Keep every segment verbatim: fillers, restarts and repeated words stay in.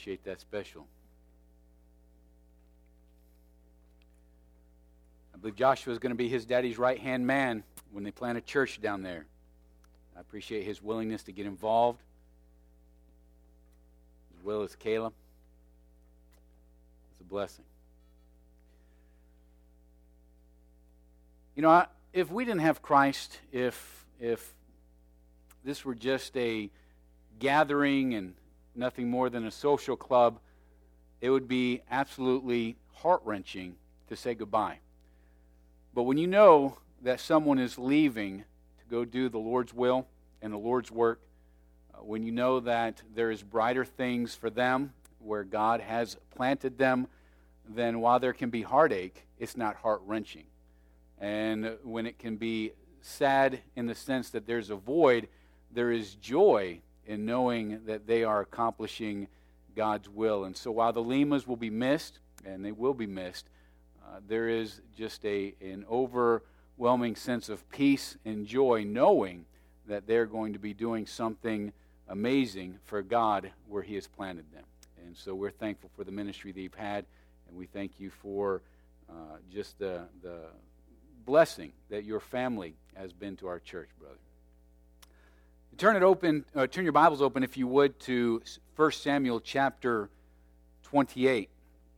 appreciate that special. I believe Joshua is going to be his daddy's right-hand man when they plant a church down there. I appreciate his willingness to get involved, as well as Caleb. It's a blessing. You know, I, if we didn't have Christ, if if this were just a gathering and nothing more than a social club, it would be absolutely heart-wrenching to say goodbye. But when you know that someone is leaving to go do the Lord's will and the Lord's work, uh, when you know that there is brighter things for them where God has planted them, then while there can be heartache, it's not heart-wrenching. And when it can be sad in the sense that there's a void, there is joy in knowing that they are accomplishing God's will. And so while the Limas will be missed, and they will be missed, uh, there is just a an overwhelming sense of peace and joy knowing that they're going to be doing something amazing for God where He has planted them. And so we're thankful for the ministry they've had, and we thank you for uh, just the, the blessing that your family has been to our church, brother. Turn it open. Uh, turn your Bibles open, if you would, to First Samuel chapter twenty-eight.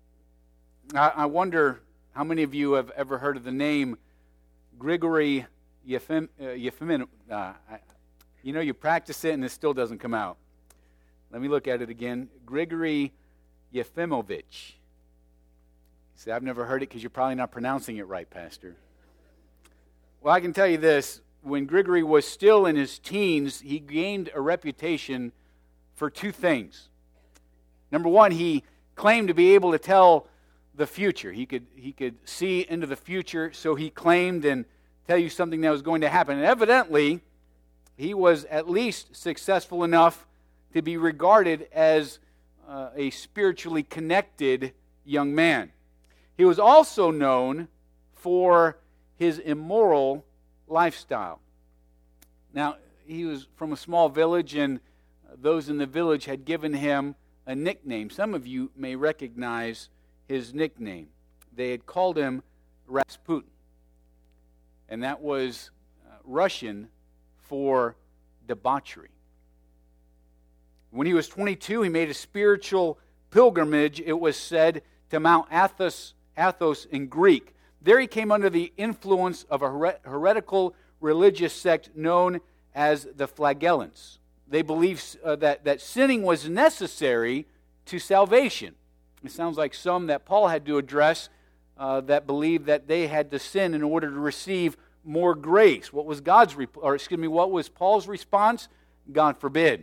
I, I wonder how many of you have ever heard of the name Grigory Yefim, uh, Yefimin. Uh, I, you know, you practice it and it still doesn't come out. Let me look at it again. Grigory Yefimovich. See, I've never heard it because you're probably not pronouncing it right, Pastor. Well, I can tell you this. When Grigory was still in his teens, he gained a reputation for two things. Number one, he claimed to be able to tell the future. He could he could see into the future, so he claimed and tell you something that was going to happen. And evidently, he was at least successful enough to be regarded as uh, a spiritually connected young man. He was also known for his immoral lifestyle. Now, he was from a small village, and those in the village had given him a nickname. Some of you may recognize his nickname. They had called him Rasputin, and that was uh, Russian for debauchery. When he was twenty-two, he made a spiritual pilgrimage, it was said, to Mount Athos, Athos in Greek. There he came under the influence of a heretical religious sect known as the Flagellants. They believed uh, that, that sinning was necessary to salvation. It sounds like some that Paul had to address uh, that believed that they had to sin in order to receive more grace. What was God's, rep- or excuse me, what was Paul's response? God forbid.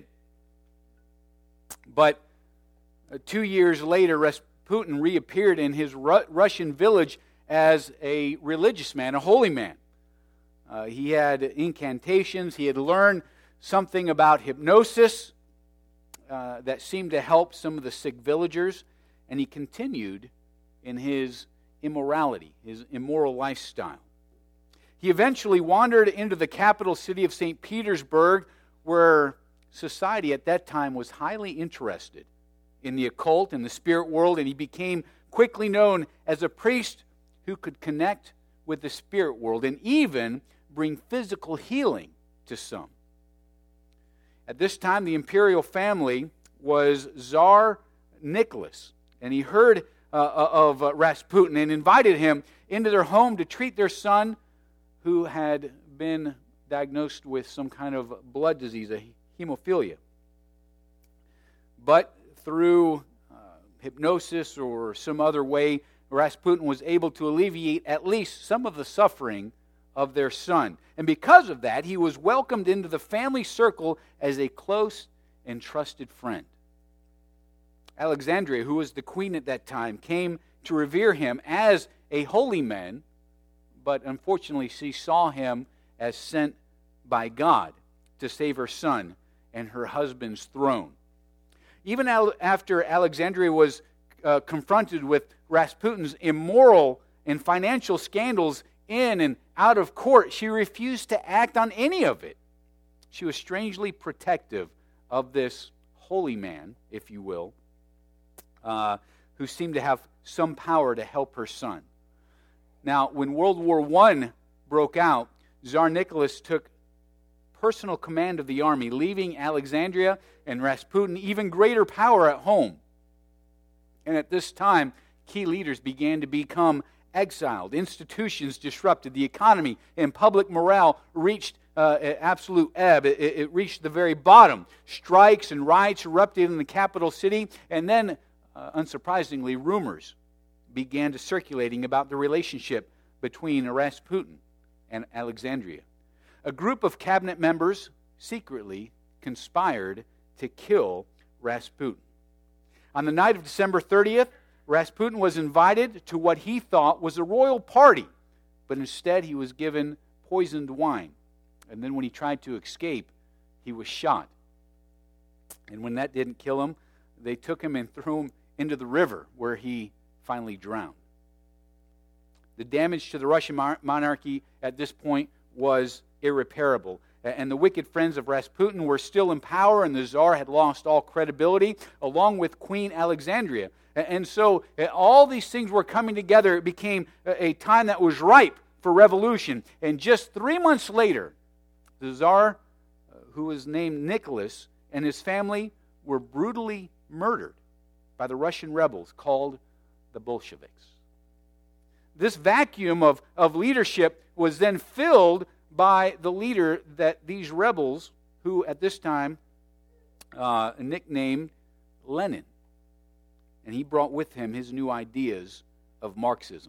But uh, two years later, Rasputin reappeared in his Ru- Russian village as a religious man, a holy man. Uh, he had incantations. He had learned something about hypnosis uh, that seemed to help some of the sick villagers, and he continued in his immorality, his immoral lifestyle. He eventually wandered into the capital city of Saint Petersburg, where society at that time was highly interested in the occult and the spirit world, and he became quickly known as a priest who could connect with the spirit world and even bring physical healing to some. At this time, the imperial family was Tsar Nicholas, and he heard uh, of uh, Rasputin and invited him into their home to treat their son who had been diagnosed with some kind of blood disease, a hemophilia. But through uh, hypnosis or some other way, Rasputin was able to alleviate at least some of the suffering of their son. And because of that, he was welcomed into the family circle as a close and trusted friend. Alexandria, who was the queen at that time, came to revere him as a holy man, but unfortunately she saw him as sent by God to save her son and her husband's throne. Even after Alexandria was uh, confronted with Rasputin's immoral and financial scandals in and out of court, she refused to act on any of it. She was strangely protective of this holy man, if you will. uh, who seemed to have some power to help her son. Now, when World War One broke out, Tsar Nicholas took personal command of the army, leaving Alexandria and Rasputin even greater power at home. And at this time, key leaders began to become exiled, institutions disrupted, the economy and public morale reached uh, absolute ebb. It, it reached the very bottom. Strikes and riots erupted in the capital city, and then, uh, unsurprisingly, rumors began to circulating about the relationship between Rasputin and Alexandria. A group of cabinet members secretly conspired to kill Rasputin. On the night of December thirtieth, Rasputin was invited to what he thought was a royal party, but instead he was given poisoned wine. And then when he tried to escape, he was shot. And when that didn't kill him, they took him and threw him into the river, where he finally drowned. The damage to the Russian monarchy at this point was irreparable. And the wicked friends of Rasputin were still in power, and the Tsar had lost all credibility, along with Queen Alexandria. And so all these things were coming together. It became a time that was ripe for revolution. And just three months later, the Tsar, who was named Nicholas, and his family were brutally murdered by the Russian rebels called the Bolsheviks. This vacuum of, of leadership was then filled by the leader that these rebels, who at this time uh, nicknamed Lenin. And he brought with him his new ideas of Marxism.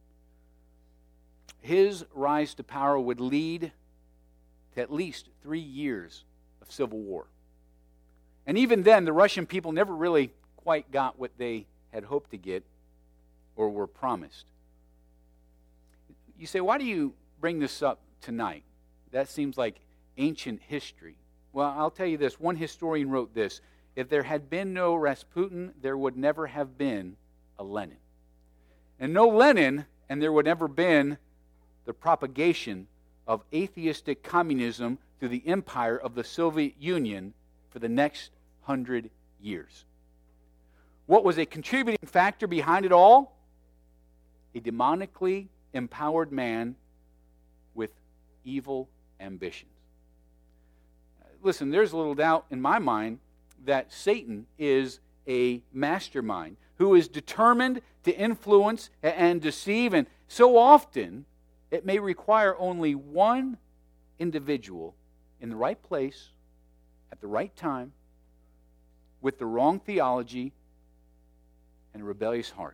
His rise to power would lead to at least three years of civil war. And even then, the Russian people never really quite got what they had hoped to get or were promised. You say, why do you bring this up tonight? That seems like ancient history. Well, I'll tell you this. One historian wrote this: if there had been no Rasputin, there would never have been a Lenin. And no Lenin, and there would never been the propagation of atheistic communism through the empire of the Soviet Union for the next hundred years. What was a contributing factor behind it all? A demonically empowered man with evil ambitions. Listen, there's little doubt in my mind that Satan is a mastermind who is determined to influence and deceive, and so often it may require only one individual in the right place at the right time with the wrong theology and a rebellious heart.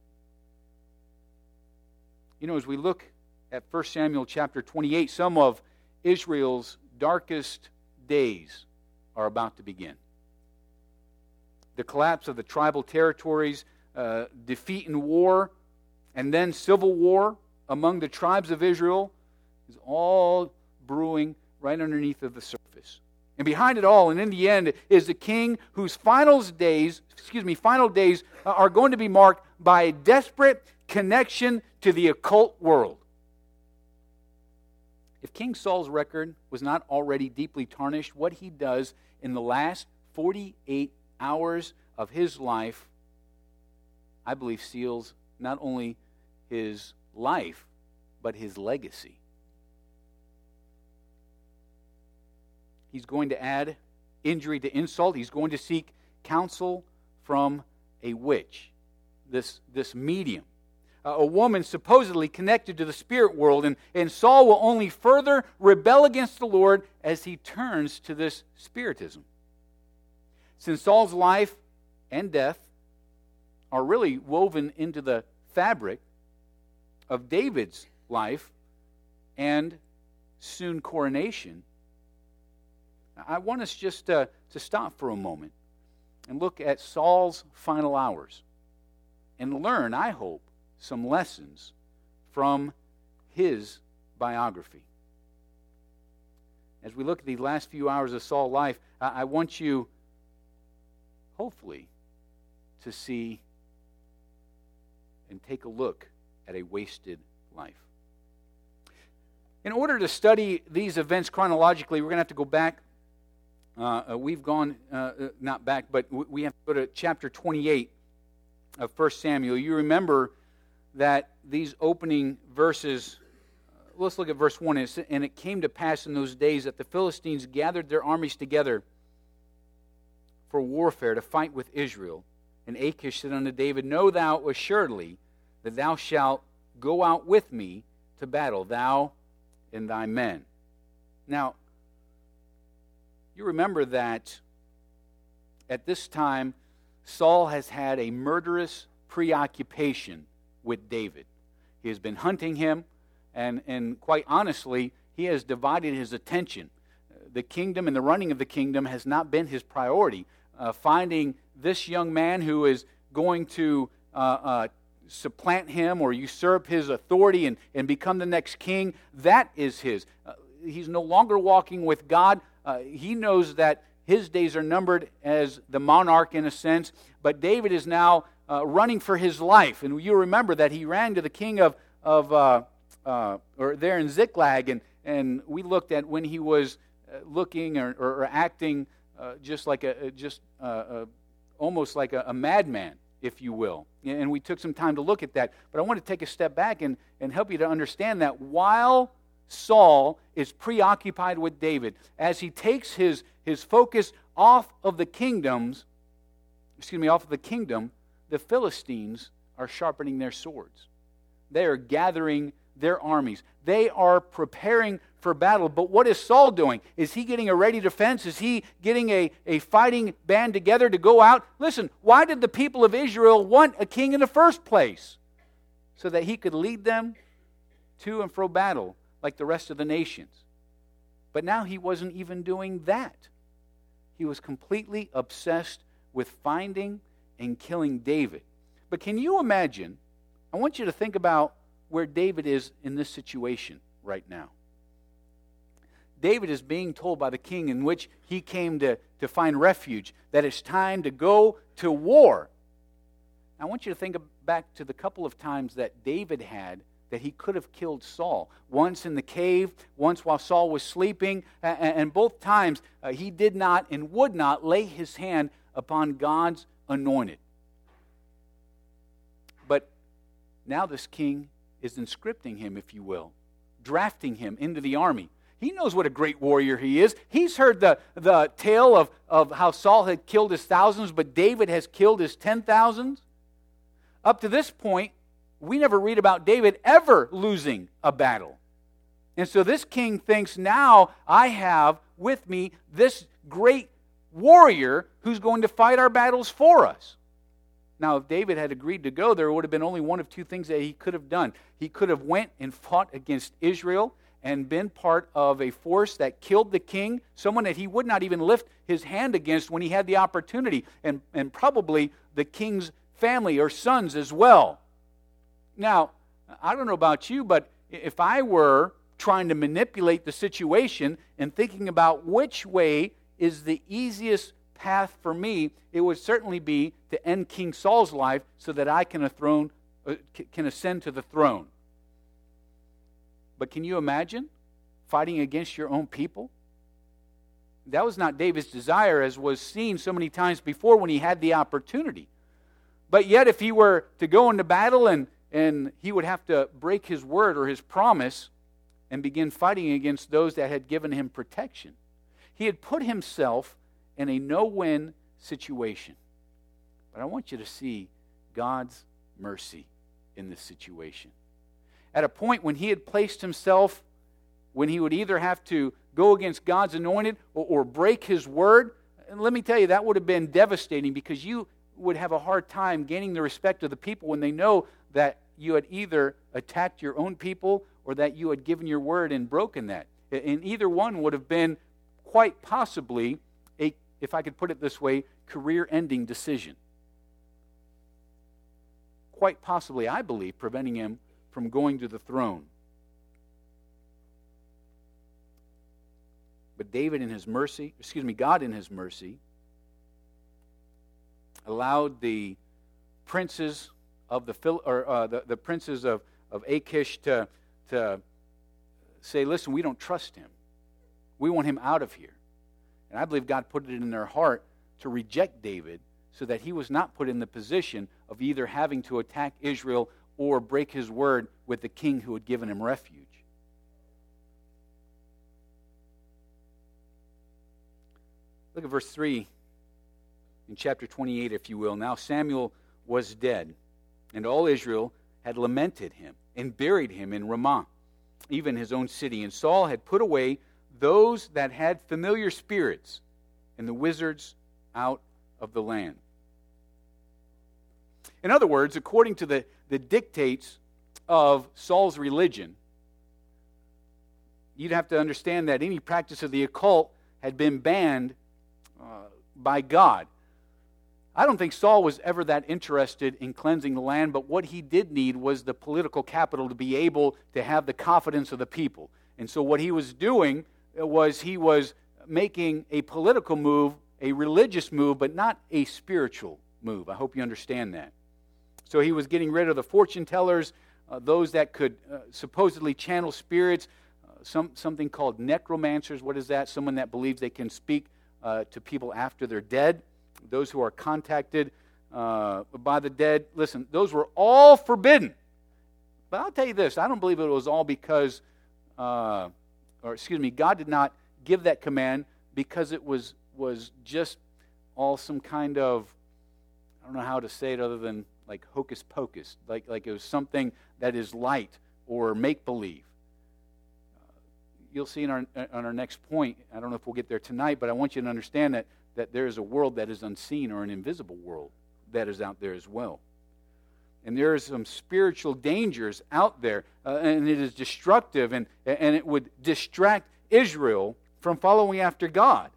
You know, as we look at First Samuel chapter twenty-eight, some of Israel's darkest days are about to begin. The collapse of the tribal territories, uh, defeat in war, and then civil war among the tribes of Israel is all brewing right underneath of the surface. And behind it all, and in the end, is the king whose final days, excuse me, final days are going to be marked by a desperate connection to the occult world. If King Saul's record was not already deeply tarnished, what he does in the last forty-eight hours of his life, I believe, seals not only his life, but his legacy. He's going to add injury to insult. He's going to seek counsel from a witch, this, this medium, uh, a woman supposedly connected to the spirit world. And, and Saul will only further rebel against the Lord as he turns to this spiritism. Since Saul's life and death are really woven into the fabric of David's life and soon coronation, I want us just uh, to stop for a moment and look at Saul's final hours and learn, I hope, some lessons from his biography. As we look at the last few hours of Saul's life, I, I want you, hopefully, to see and take a look at a wasted life. In order to study these events chronologically, we're going to have to go back. Uh, uh, we've gone, uh, not back, but we have to go to chapter twenty-eight of First Samuel, you remember that these opening verses, uh, let's look at verse one. And it came to pass in those days that the Philistines gathered their armies together for warfare to fight with Israel. And Achish said unto David, Know thou assuredly that thou shalt go out with me to battle, thou and thy men. Now, you remember that at this time, Saul has had a murderous preoccupation with David. He has been hunting him, and, and quite honestly, he has divided his attention. The kingdom and the running of the kingdom has not been his priority. Uh, finding this young man who is going to uh, uh, supplant him or usurp his authority and, and become the next king, that is his. Uh, he's no longer walking with God. Uh, he knows that his days are numbered as the monarch in a sense, but David is now uh, running for his life. And you remember that he ran to the king of, of uh, uh, or there in Ziklag, and, and we looked at when he was uh, looking or, or, or acting uh, just like a, just uh, uh, almost like a, a madman, if you will. And we took some time to look at that. But I want to take a step back and, and help you to understand that while Saul is preoccupied with David, as he takes his, his focus off of the kingdoms, excuse me, off of the kingdom, the Philistines are sharpening their swords. They are gathering their armies. They are preparing for battle. But what is Saul doing? Is he getting a ready defense? Is he getting a, a fighting band together to go out? Listen, why did the people of Israel want a king in the first place? So that he could lead them to and fro battle like the rest of the nations. But now he wasn't even doing that. He was completely obsessed with finding and killing David. But can you imagine, I want you to think about where David is in this situation right now. David is being told by the king in which he came to, to find refuge that it's time to go to war. I want you to think back to the couple of times that David had that he could have killed Saul. Once in the cave, once while Saul was sleeping, and both times uh, he did not and would not lay his hand upon God's anointed. But now this king is inscripting him, if you will, drafting him into the army. He knows what a great warrior he is. He's heard the, the tale of, of how Saul had killed his thousands, but David has killed his ten thousands. Up to this point, we never read about David ever losing a battle. And so this king thinks, now I have with me this great warrior who's going to fight our battles for us. Now, if David had agreed to go, there would have been only one of two things that he could have done. He could have went and fought against Israel and been part of a force that killed the king, someone that he would not even lift his hand against when he had the opportunity, and, and probably the king's family or sons as well. Now, I don't know about you, but if I were trying to manipulate the situation and thinking about which way is the easiest path for me, it would certainly be to end King Saul's life so that I can, athrone, uh, can ascend to the throne. But can you imagine fighting against your own people? That was not David's desire, as was seen so many times before when he had the opportunity. But yet, if he were to go into battle and, and he would have to break his word or his promise and begin fighting against those that had given him protection, he had put himself in a no-win situation. But I want you to see God's mercy in this situation. At a point when he had placed himself, when he would either have to go against God's anointed or, or break his word, and let me tell you, that would have been devastating, because you would have a hard time gaining the respect of the people when they know that you had either attacked your own people or that you had given your word and broken that. And either one would have been quite possibly a, if I could put it this way, career-ending decision. Quite possibly, I believe, preventing him from going to the throne. But David in his mercy, excuse me, God in his mercy, allowed the princes of the or uh, the, the princes of, of Achish to, to say, listen, we don't trust him. We want him out of here. And I believe God put it in their heart to reject David so that he was not put in the position of either having to attack Israel or break his word with the king who had given him refuge. Look at verse three in chapter twenty-eight, if you will. Now Samuel was dead, and all Israel had lamented him and buried him in Ramah, even his own city. And Saul had put away those that had familiar spirits and the wizards out of the land. In other words, according to the, the dictates of Saul's religion, you'd have to understand that any practice of the occult had been banned uh, by God. I don't think Saul was ever that interested in cleansing the land, but what he did need was the political capital to be able to have the confidence of the people. And so what he was doing was he was making a political move, a religious move, but not a spiritual move. I hope you understand that. So he was getting rid of the fortune tellers, uh, those that could uh, supposedly channel spirits, uh, some something called necromancers. What is that? Someone that believes they can speak uh, to people after they're dead. Those who are contacted uh, by the dead. Listen, those were all forbidden. But I'll tell you this, I don't believe it was all because, uh, or excuse me, God did not give that command because it was was just all some kind of, I don't know how to say it other than like hocus pocus, like, like it was something that is light or make-believe. Uh, you'll see in our, on our next point, I don't know if we'll get there tonight, but I want you to understand that, that there is a world that is unseen, or an invisible world that is out there as well. And there are some spiritual dangers out there, uh, and it is destructive, and, and it would distract Israel from following after God.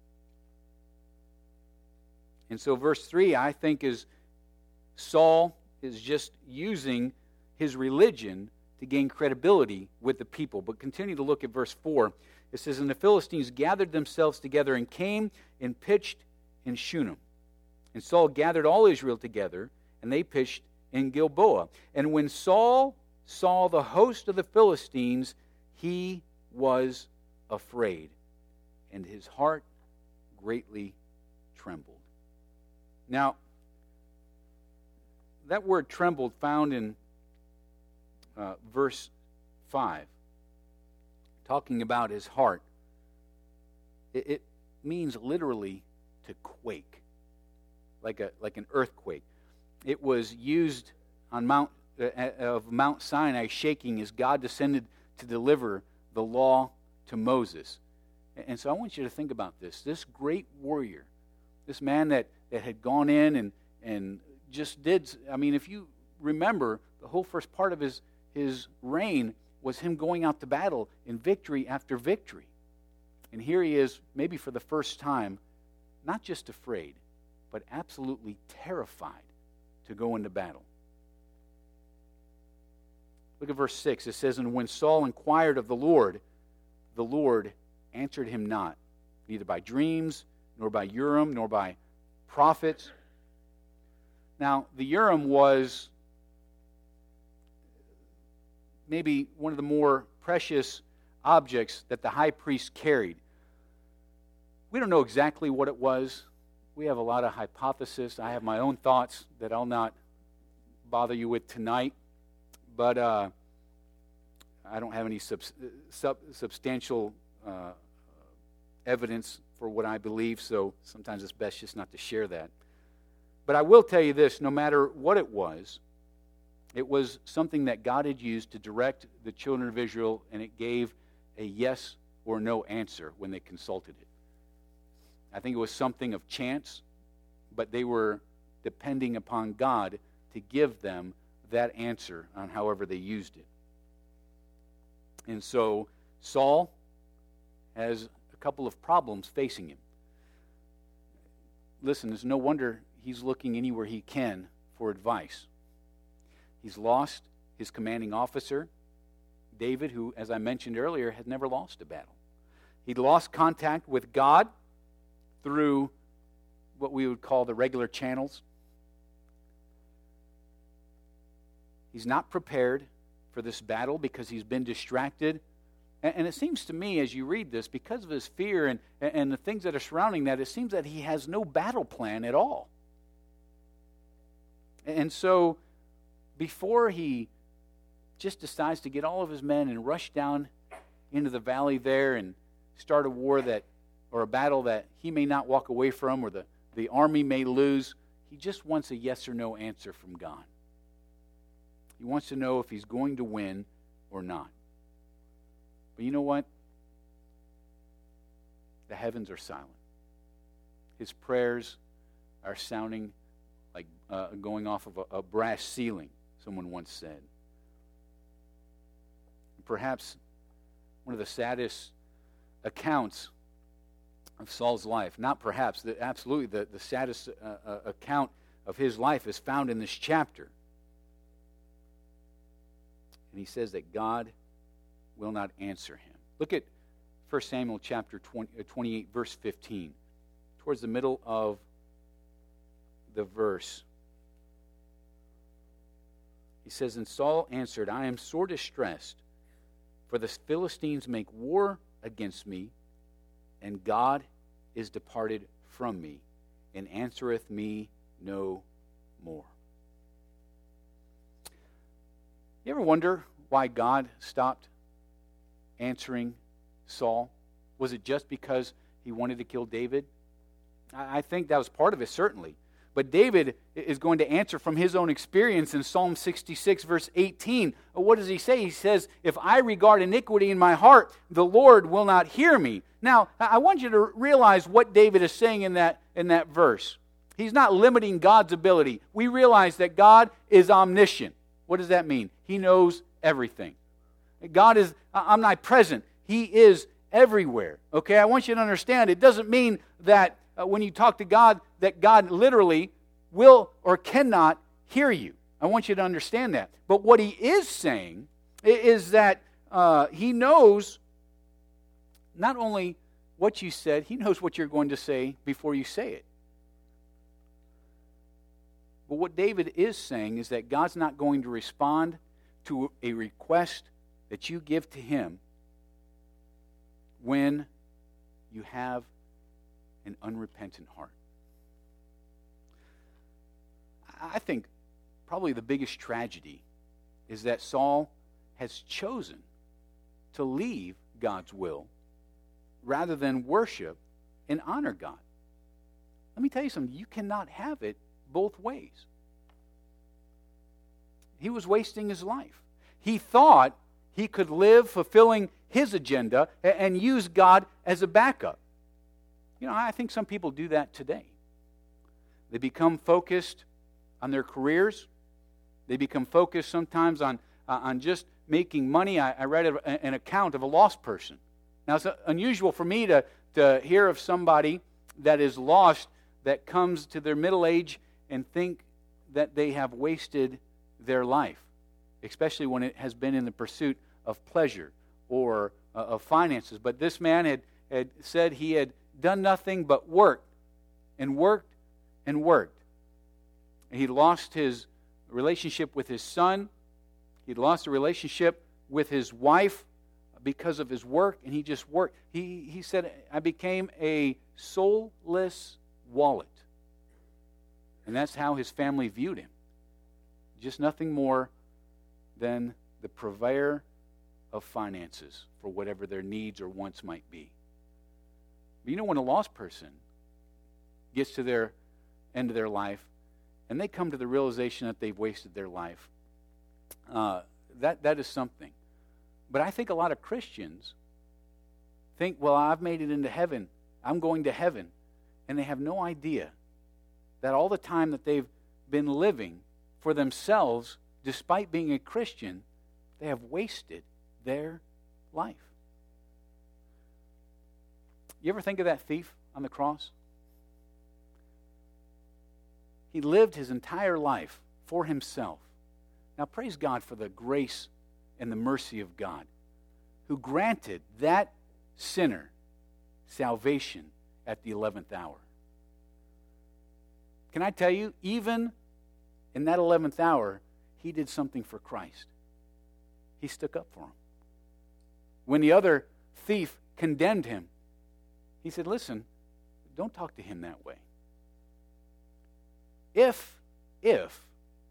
And so verse three, I think, is Saul is just using his religion to gain credibility with the people. But continue to look at verse four. It says, and the Philistines gathered themselves together and came and pitched in Shunem. And Saul gathered all Israel together, and they pitched in Gilboa. And when Saul saw the host of the Philistines, he was afraid, and his heart greatly trembled. Now, that word trembled found in uh, verse five, talking about his heart. It, it means literally to quake, like a like an earthquake. It was used on Mount uh, of Mount Sinai, shaking as God descended to deliver the law to Moses. And so I want you to think about this. This great warrior, this man that, that had gone in and, and just did, I mean, if you remember, the whole first part of his, his reign was him going out to battle in victory after victory. And here he is, maybe for the first time, not just afraid, but absolutely terrified to go into battle. Look at verse six. It says, and when Saul inquired of the Lord, the Lord answered him not, neither by dreams, nor by Urim, nor by prophets. Now, the Urim was maybe one of the more precious objects that the high priest carried. We don't know exactly what it was. We have a lot of hypotheses. I have my own thoughts that I'll not bother you with tonight. But uh, I don't have any sub, sub, substantial uh, evidence for what I believe, so sometimes it's best just not to share that. But I will tell you this, no matter what it was, it was something that God had used to direct the children of Israel, and it gave a yes or no answer when they consulted it. I think it was something of chance, but they were depending upon God to give them that answer on however they used it. And so Saul has a couple of problems facing him. Listen, there's no wonder he's looking anywhere he can for advice. He's lost his commanding officer, David, who, as I mentioned earlier, had never lost a battle. He'd lost contact with God through what we would call the regular channels. He's not prepared for this battle because he's been distracted. And it seems to me, as you read this, because of his fear and, and the things that are surrounding that, it seems that he has no battle plan at all. And so before he just decides to get all of his men and rush down into the valley there and start a war that, or a battle that he may not walk away from, or the, the army may lose, he just wants a yes or no answer from God. He wants to know if he's going to win or not. But you know what? The heavens are silent. His prayers are sounding like uh, going off of a, a brass ceiling, someone once said. Perhaps one of the saddest accounts of Saul's life, not perhaps, the, absolutely the, the saddest uh, uh, account of his life is found in this chapter. And he says that God will not answer him. Look at First Samuel chapter twenty, uh, twenty-eight, verse fifteen. Towards the middle of the verse. He says, and Saul answered, I am sore distressed, for the Philistines make war against me, and God is departed from me, and answereth me no more. You ever wonder why God stopped answering Saul? Was it just because he wanted to kill David? I think that was part of it, certainly. But David is going to answer from his own experience in Psalm sixty-six, verse eighteen. What does he say? He says, if I regard iniquity in my heart, the Lord will not hear me. Now, I want you to realize what David is saying in that, in that verse. He's not limiting God's ability. We realize that God is omniscient. What does that mean? He knows everything. God is omnipresent. He is everywhere. Okay, I want you to understand, it doesn't mean that uh, when you talk to God, that God literally will or cannot hear you. I want you to understand that. But what he is saying is that uh, he knows not only what you said, he knows what you're going to say before you say it. But what David is saying is that God's not going to respond to a request that you give to him when you have an unrepentant heart. I think probably the biggest tragedy is that Saul has chosen to leave God's will rather than worship and honor God. Let me tell you something. You cannot have it both ways. He was wasting his life. He thought he could live fulfilling his agenda and use God as a backup. You know, I think some people do that today. They become focused on their careers. They become focused sometimes on, uh, on just making money. I, I read a, an account of a lost person. Now, it's unusual for me to, to hear of somebody that is lost that comes to their middle age and think that they have wasted their life, especially when it has been in the pursuit of pleasure or uh, of finances. But this man had, had said he had done nothing but worked and worked and worked. And he lost his relationship with his son. He'd lost a relationship with his wife because of his work, and he just worked. He, he said, I became a soulless wallet. And that's how his family viewed him. Just nothing more than the purveyor of finances for whatever their needs or wants might be. But you know, when a lost person gets to their end of their life and they come to the realization that they've wasted their life, uh, that that is something. But I think a lot of Christians think, well, I've made it into heaven. I'm going to heaven. And they have no idea that all the time that they've been living for themselves, despite being a Christian, they have wasted their life. You ever think of that thief on the cross? He lived his entire life for himself. Now, praise God for the grace and the mercy of God, who granted that sinner salvation at the eleventh hour. Can I tell you, even in that eleventh hour, he did something for Christ. He stuck up for him. When the other thief condemned him, he said, listen, don't talk to him that way. If, if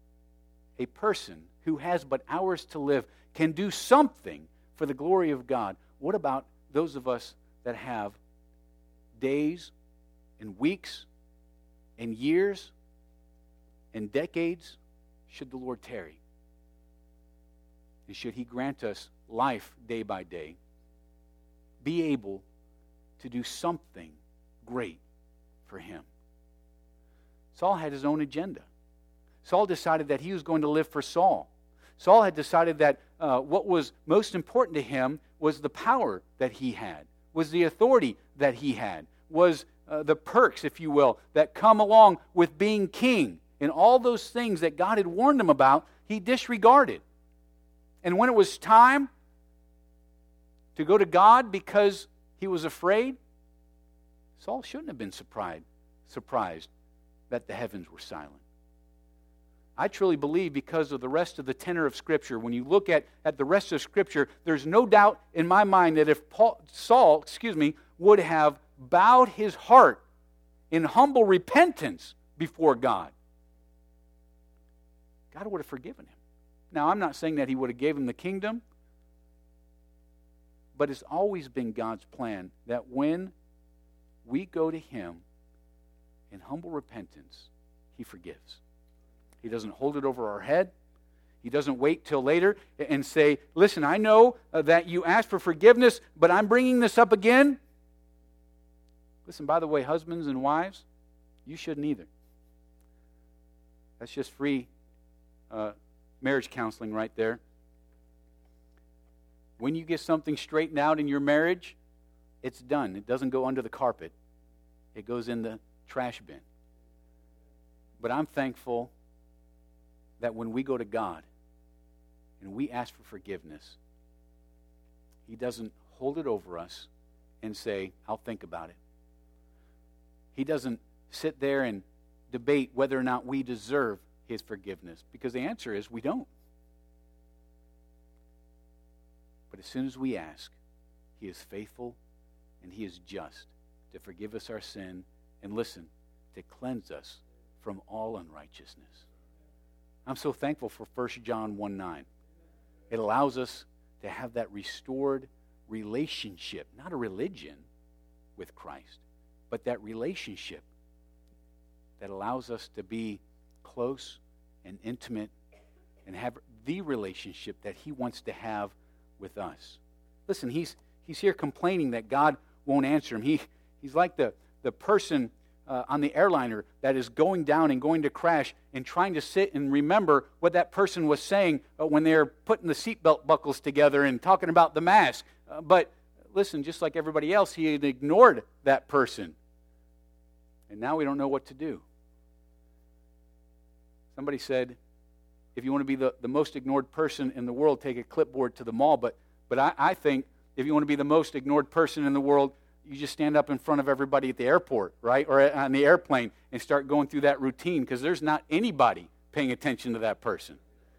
a person who has but hours to live can do something for the glory of God, what about those of us that have days and weeks and years and decades should the Lord tarry? And should He grant us life day by day, be able to do something great for Him? Saul had his own agenda. Saul decided that he was going to live for Saul. Saul had decided that uh, what was most important to him was the power that he had, was the authority that he had, was uh, the perks, if you will, that come along with being king. And all those things that God had warned him about, he disregarded. And when it was time to go to God because he was afraid, Saul shouldn't have been surprised, surprised that the heavens were silent. I truly believe because of the rest of the tenor of Scripture, when you look at, at the rest of Scripture, there's no doubt in my mind that if Paul, Saul, excuse me, would have bowed his heart in humble repentance before God, God would have forgiven him. Now, I'm not saying that He would have gave him the kingdom, but it's always been God's plan that when we go to Him in humble repentance, He forgives. He doesn't hold it over our head. He doesn't wait till later and say, listen, I know that you asked for forgiveness, but I'm bringing this up again. Listen, by the way, husbands and wives, you shouldn't either. That's just free uh, marriage counseling right there. When you get something straightened out in your marriage, it's done. It doesn't go under the carpet. It goes in the trash bin. But I'm thankful that when we go to God and we ask for forgiveness, He doesn't hold it over us and say, I'll think about it. He doesn't sit there and debate whether or not we deserve His forgiveness, because the answer is we don't. But as soon as we ask, He is faithful and He is just to forgive us our sin and, listen, to cleanse us from all unrighteousness. I'm so thankful for First John one nine. It allows us to have that restored relationship, not a religion with Christ, but that relationship that allows us to be close and intimate and have the relationship that He wants to have with us. Listen, he's he's here complaining that God won't answer him. He he's like the the person uh, on the airliner that is going down and going to crash and trying to sit and remember what that person was saying uh, when they're putting the seatbelt buckles together and talking about the mask. Uh, but listen, just like everybody else, he had ignored that person. And now we don't know what to do. Somebody said, if you want to be the, the most ignored person in the world, take a clipboard to the mall. But but I, I think if you want to be the most ignored person in the world, you just stand up in front of everybody at the airport, right? Or on the airplane and start going through that routine, because there's not anybody paying attention to that person.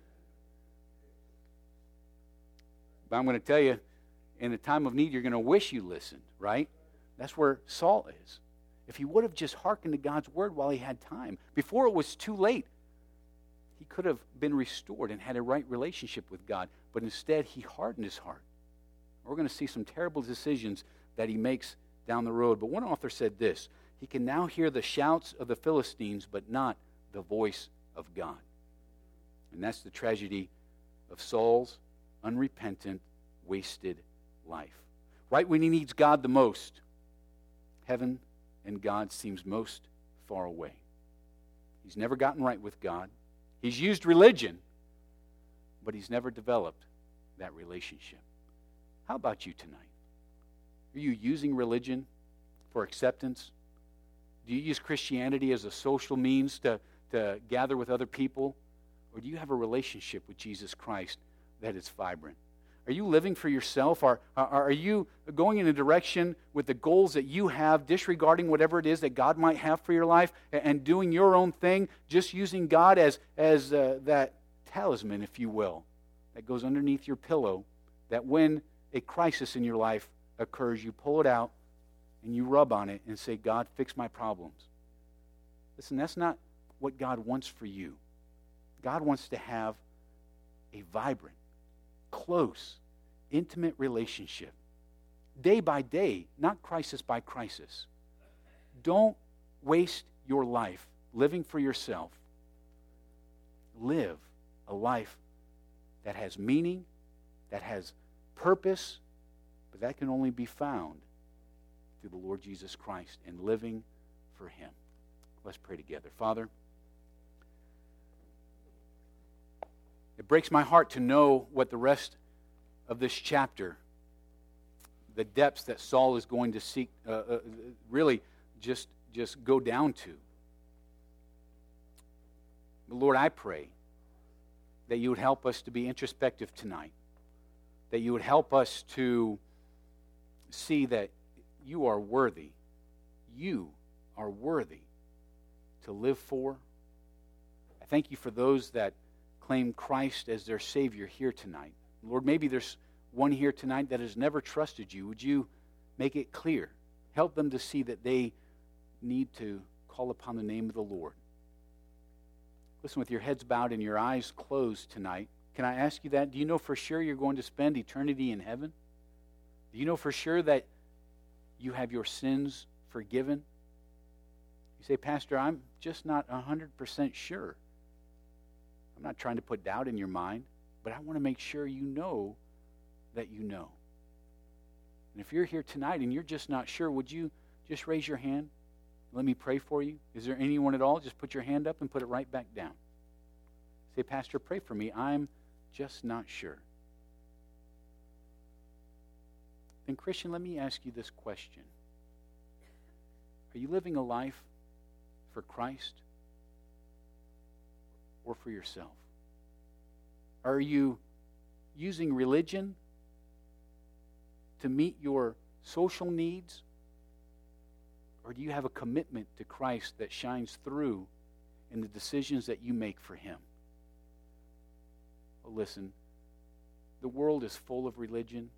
But I'm going to tell you, in a time of need, you're going to wish you listened, right? That's where Saul is. If he would have just hearkened to God's word while he had time, before it was too late, he could have been restored and had a right relationship with God. But instead, he hardened his heart. We're going to see some terrible decisions that he makes down the road. But one author said this: he can now hear the shouts of the Philistines, but not the voice of God. And that's the tragedy of Saul's unrepentant, wasted life. Right when he needs God the most, heaven and God seems most far away. He's never gotten right with God. He's used religion, but he's never developed that relationship. How about you tonight? Are you using religion for acceptance? Do you use Christianity as a social means to, to gather with other people? Or do you have a relationship with Jesus Christ that is vibrant? Are you living for yourself? Are, are, are you going in a direction with the goals that you have, disregarding whatever it is that God might have for your life, and, and doing your own thing, just using God as, as uh, that talisman, if you will, that goes underneath your pillow, that when a crisis in your life occurs, you pull it out and you rub on it and say, God, fix my problems. Listen, that's not what God wants for you. God wants to have a vibrant, close, intimate relationship. Day by day, not crisis by crisis. Don't waste your life living for yourself. Live a life that has meaning, that has purpose, but that can only be found through the Lord Jesus Christ and living for Him. Let's pray together. Father, it breaks my heart to know what the rest of this chapter, the depths that Saul is going to seek, uh, uh, really just, just go down to. But Lord, I pray that you would help us to be introspective tonight, that you would help us to see that you are worthy. You are worthy to live for. I thank you for those that claim Christ as their Savior here tonight. Lord, maybe there's one here tonight that has never trusted you. Would you make it clear? Help them to see that they need to call upon the name of the Lord. Listen, with your heads bowed and your eyes closed tonight, can I ask you that? Do you know for sure you're going to spend eternity in heaven? Do you know for sure that you have your sins forgiven? You say, Pastor, I'm just not one hundred percent sure. I'm not trying to put doubt in your mind, but I want to make sure you know that you know. And if you're here tonight and you're just not sure, would you just raise your hand? Let me pray for you. Is there anyone at all? Just put your hand up and put it right back down. Say, Pastor, pray for me. I'm just not sure. Then, Christian, let me ask you this question. Are you living a life for Christ or for yourself? Are you using religion to meet your social needs? Or do you have a commitment to Christ that shines through in the decisions that you make for Him? Well, listen, the world is full of religion.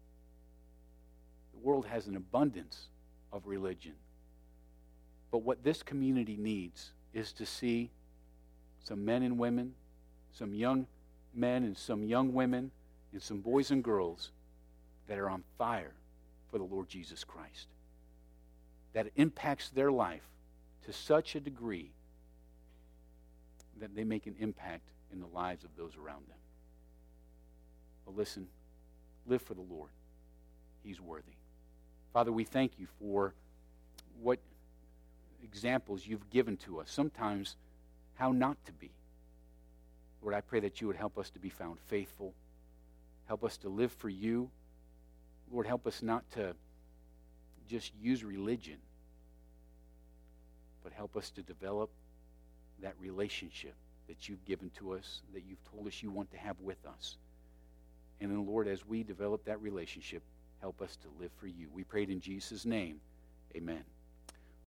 The world has an abundance of religion. But what this community needs is to see some men and women, some young men and some young women, and some boys and girls that are on fire for the Lord Jesus Christ. That impacts their life to such a degree that they make an impact in the lives of those around them. But listen, live for the Lord. He's worthy. Father, we thank you for what examples you've given to us, sometimes how not to be. Lord, I pray that you would help us to be found faithful. Help us to live for you. Lord, help us not to just use religion, but help us to develop that relationship that you've given to us, that you've told us you want to have with us. And then, Lord, as we develop that relationship, help us to live for you. We prayed in Jesus' name. Amen.